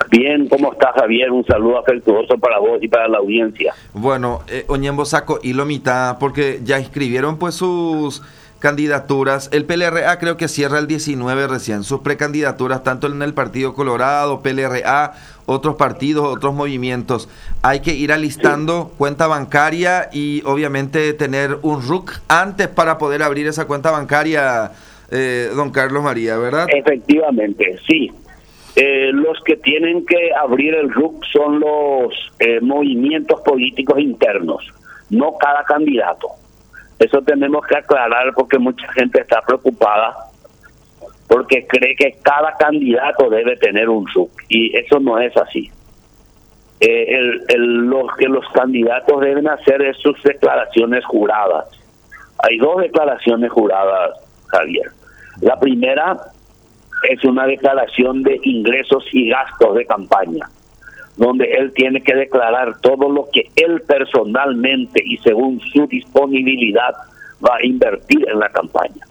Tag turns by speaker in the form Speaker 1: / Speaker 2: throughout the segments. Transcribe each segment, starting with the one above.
Speaker 1: Bien, ¿cómo estás, Javier? Un saludo afectuoso para vos y para la audiencia.
Speaker 2: Bueno, Oñembo saco y lo mitad, porque ya inscribieron pues sus candidaturas. El PLRA creo que cierra el 19 recién, sus precandidaturas, tanto en el Partido Colorado, PLRA, otros partidos, otros movimientos. Hay que ir alistando cuenta bancaria y obviamente tener un RUC antes para poder abrir esa cuenta bancaria, don Carlos María, ¿verdad?
Speaker 1: Efectivamente, sí. Los que tienen que abrir el RUC son los movimientos políticos internos, no cada candidato. Eso tenemos que aclarar porque mucha gente está preocupada porque cree que cada candidato debe tener un RUC y eso no es así. Lo que los candidatos deben hacer es sus declaraciones juradas. Hay dos declaraciones juradas, Javier. La primera es una declaración de ingresos y gastos de campaña, donde él tiene que declarar todo lo que él personalmente y según su disponibilidad va a invertir en la campaña.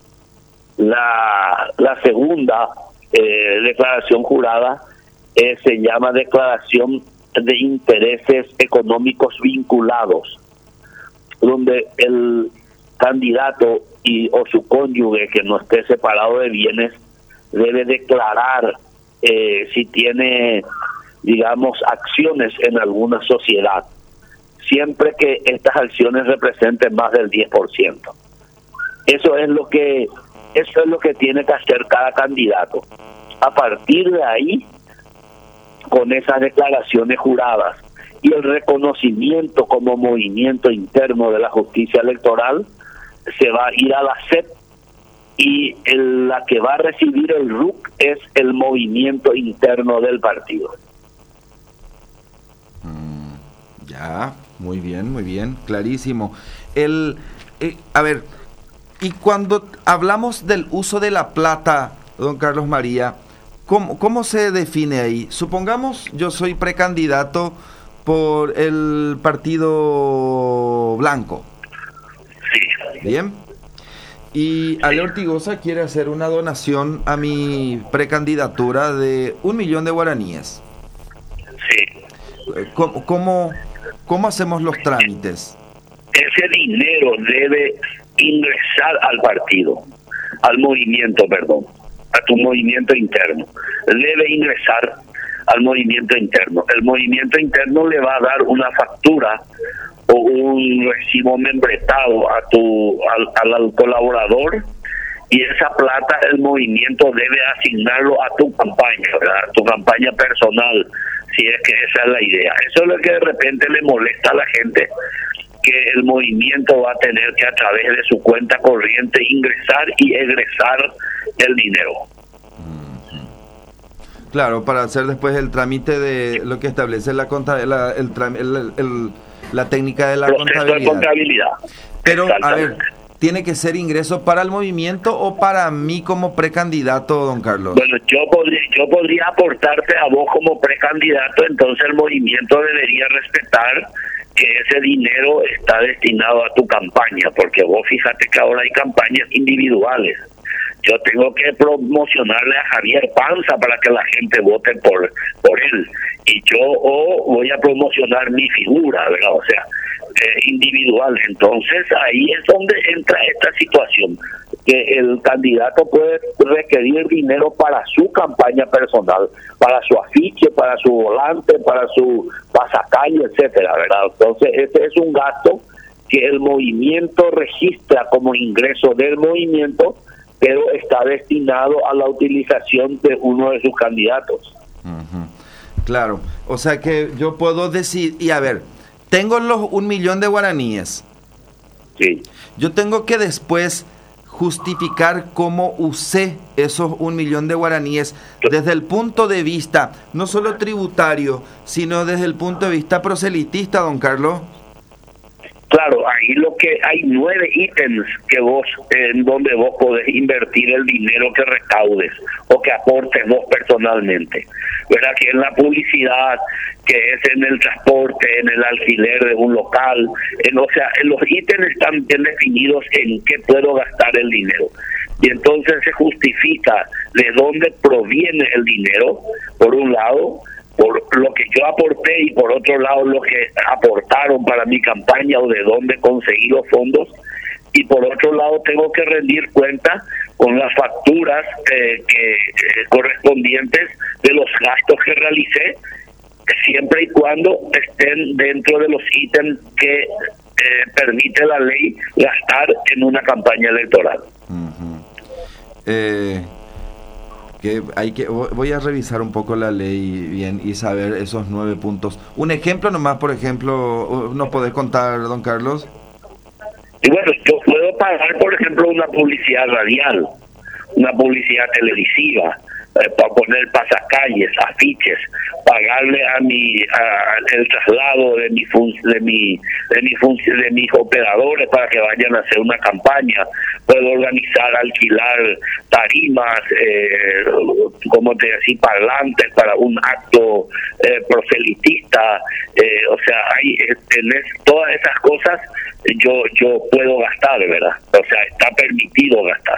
Speaker 1: La segunda declaración jurada se llama declaración de intereses económicos vinculados, donde el candidato o su cónyuge que no esté separado de bienes debe declarar si tiene, digamos, acciones en alguna sociedad, siempre que estas acciones representen más del 10%. Eso es lo que tiene que hacer cada candidato. A partir de ahí, con esas declaraciones juradas y el reconocimiento como movimiento interno de la justicia electoral, se va a ir a la SEP y la que va a recibir el RUC es el movimiento interno del partido.
Speaker 2: Ya, muy bien, clarísimo. A ver, y cuando hablamos del uso de la plata, don Carlos María, ¿cómo se define ahí? Supongamos yo soy precandidato por el Partido Blanco.
Speaker 1: Sí.
Speaker 2: Bien. Y Ale Ortigosa quiere hacer una donación a mi precandidatura de 1 millón de guaraníes.
Speaker 1: Sí.
Speaker 2: ¿Cómo hacemos los trámites?
Speaker 1: Ese dinero debe ingresar al partido, al movimiento, a tu movimiento interno. Debe ingresar al movimiento interno. El movimiento interno le va a dar una factura o un recibo membretado al colaborador, y esa plata el movimiento debe asignarlo a tu campaña, ¿verdad? A tu campaña personal, si es que esa es la idea. Eso es lo que de repente le molesta a la gente, que el movimiento va a tener que a través de su cuenta corriente ingresar y egresar el dinero.
Speaker 2: Claro, para hacer después el trámite de lo que establece la técnica de la
Speaker 1: contabilidad.
Speaker 2: Pero, a ver, ¿tiene que ser ingreso para el movimiento o para mí como precandidato, don Carlos?
Speaker 1: Bueno, yo podría aportarte a vos como precandidato, entonces el movimiento debería respetar que ese dinero está destinado a tu campaña, porque vos fíjate que ahora hay campañas individuales. Yo tengo que promocionarle a Javier Panza para que la gente vote por él, y yo voy a promocionar mi figura, ¿verdad? O sea, individual. Entonces ahí es donde entra esta situación, que el candidato puede requerir dinero para su campaña personal, para su afiche, para su volante, para su pasacalle, etcétera, ¿verdad? Entonces ese es un gasto que el movimiento registra como ingreso del movimiento, pero está destinado a la utilización de uno de sus candidatos.
Speaker 2: Claro, o sea que yo puedo decir, y a ver, tengo los 1 millón de guaraníes.
Speaker 1: Sí.
Speaker 2: Yo tengo que después justificar cómo usé esos 1 millón de guaraníes desde el punto de vista no solo tributario, sino desde el punto de vista proselitista, don Carlos.
Speaker 1: Claro, ahí lo que hay 9 ítems en donde vos podés invertir el dinero que recaudes o que aportes vos personalmente, ¿verdad? Que en la publicidad, que es en el transporte, en el alquiler de un local, o sea, los ítems están bien definidos en qué puedo gastar el dinero. Y entonces se justifica de dónde proviene el dinero, por un lado, por lo que yo aporté y por otro lado lo que aportaron para mi campaña o de dónde conseguí los fondos, y por otro lado tengo que rendir cuenta con las facturas correspondientes de los gastos que realicé, siempre y cuando estén dentro de los ítems que permite la ley gastar en una campaña electoral.
Speaker 2: Voy a revisar un poco la ley bien y saber esos 9 puntos. Un ejemplo nomás, por ejemplo, ¿nos podés contar, don Carlos?
Speaker 1: Y bueno, yo puedo pagar, por ejemplo, una publicidad radial, una publicidad televisiva, para poner pasacalles, afiches, pagarle el traslado de mis operadores para que vayan a hacer una campaña. Puedo organizar, alquilar tarimas, como te decía, parlantes para un acto proselitista. O sea, todas esas cosas yo puedo gastar, ¿verdad? O sea, está permitido gastar.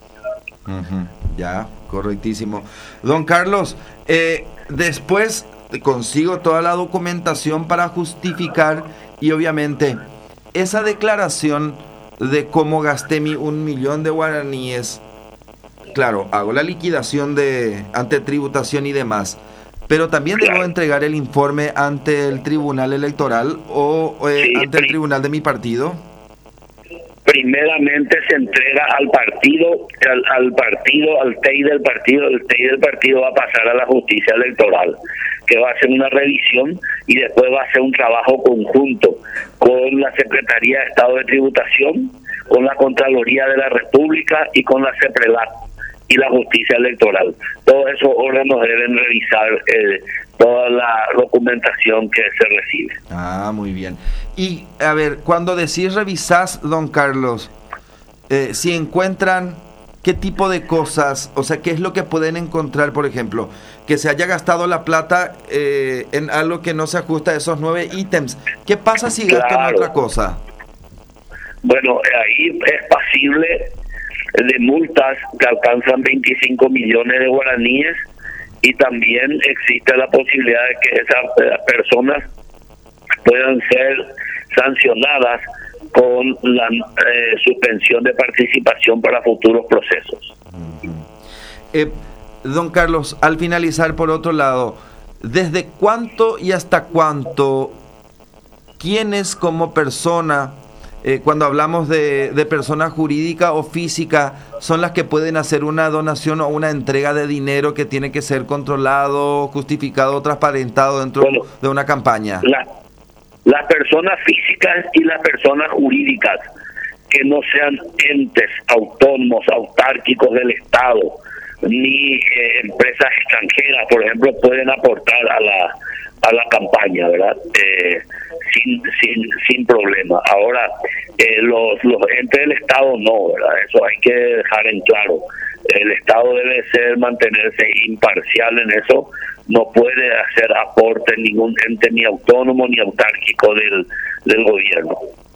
Speaker 2: Ya, correctísimo. Don Carlos, después consigo toda la documentación para justificar y obviamente esa declaración de cómo gasté mi 1 millón de guaraníes. Claro, hago la liquidación ante tributación y demás, pero también debo entregar el informe ante el tribunal electoral o ante el tribunal de mi partido.
Speaker 1: Primeramente se entrega al partido, al TEI del partido. El TEI del partido va a pasar a la justicia electoral, que va a hacer una revisión y después va a hacer un trabajo conjunto con la Secretaría de Estado de Tributación, con la Contraloría de la República y con la CEPRELAT y la justicia electoral. Todos esos órganos deben revisar toda la documentación que se recibe.
Speaker 2: Muy bien. Y, a ver, cuando decís revisás, don Carlos, si encuentran qué tipo de cosas, o sea, qué es lo que pueden encontrar, por ejemplo, que se haya gastado la plata en algo que no se ajusta a esos 9 ítems. ¿Qué pasa si gastan en otra cosa?
Speaker 1: Bueno, ahí es pasible de multas que alcanzan 25 millones de guaraníes, y también existe la posibilidad de que esas personas puedan ser sancionadas con la suspensión de participación para futuros procesos.
Speaker 2: Don Carlos, al finalizar, por otro lado, ¿desde cuánto y hasta cuánto quiénes como persona, cuando hablamos de persona jurídica o física, son las que pueden hacer una donación o una entrega de dinero que tiene que ser controlado, justificado, transparentado dentro de una campaña?
Speaker 1: Las personas físicas y las personas jurídicas que no sean entes autónomos, autárquicos del Estado, ni empresas extranjeras, por ejemplo, pueden aportar a la campaña, ¿verdad? Sin problema. Ahora, los entes del Estado no, ¿verdad? Eso hay que dejar en claro. El Estado debe mantenerse imparcial en eso. No puede hacer aporte ningún ente ni autónomo ni autárquico del gobierno.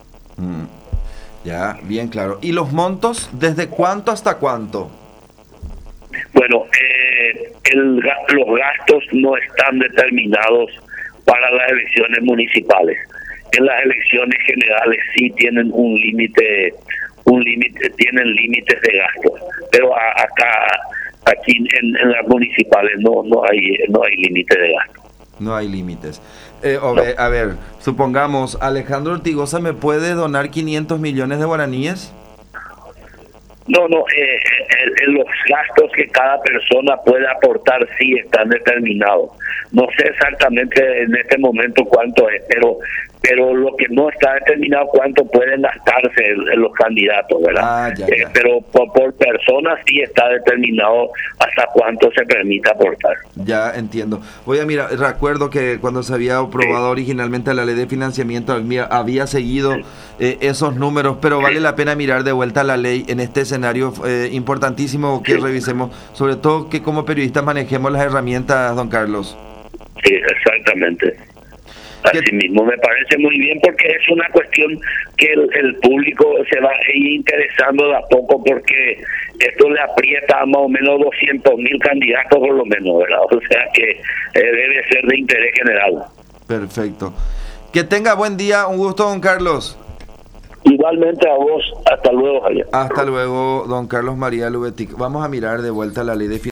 Speaker 2: Ya, bien claro. ¿Y los montos, desde cuánto hasta cuánto?
Speaker 1: Bueno, los gastos no están determinados para las elecciones municipales. En las elecciones generales sí tienen un límite, tienen límites de gastos, pero aquí en las municipales no hay límite de gasto.
Speaker 2: No hay límites. A ver, supongamos, Alejandro Ortigosa me puede donar 500 millones de guaraníes.
Speaker 1: No, los gastos que cada persona puede aportar sí están determinados. No sé exactamente en este momento cuánto es, pero lo que no está determinado cuánto pueden gastarse los candidatos, ¿verdad? Ya. Pero por persona sí está determinado hasta cuánto se permite aportar.
Speaker 2: Ya entiendo. Voy a mirar, recuerdo que cuando se había aprobado originalmente la ley de financiamiento había seguido esos números, pero vale la pena mirar de vuelta la ley en este escenario importantísimo que revisemos, sobre todo que como periodistas manejemos las herramientas, don Carlos.
Speaker 1: Sí, exactamente. Así mismo, me parece muy bien porque es una cuestión que el público se va a ir interesando de a poco, porque esto le aprieta a más o menos 200.000 candidatos por lo menos, ¿verdad? O sea que debe ser de interés general.
Speaker 2: Perfecto. Que tenga buen día, un gusto, don Carlos.
Speaker 1: Igualmente a vos, hasta luego, Javier.
Speaker 2: Hasta luego, don Carlos María Lubetic. Vamos a mirar de vuelta la ley de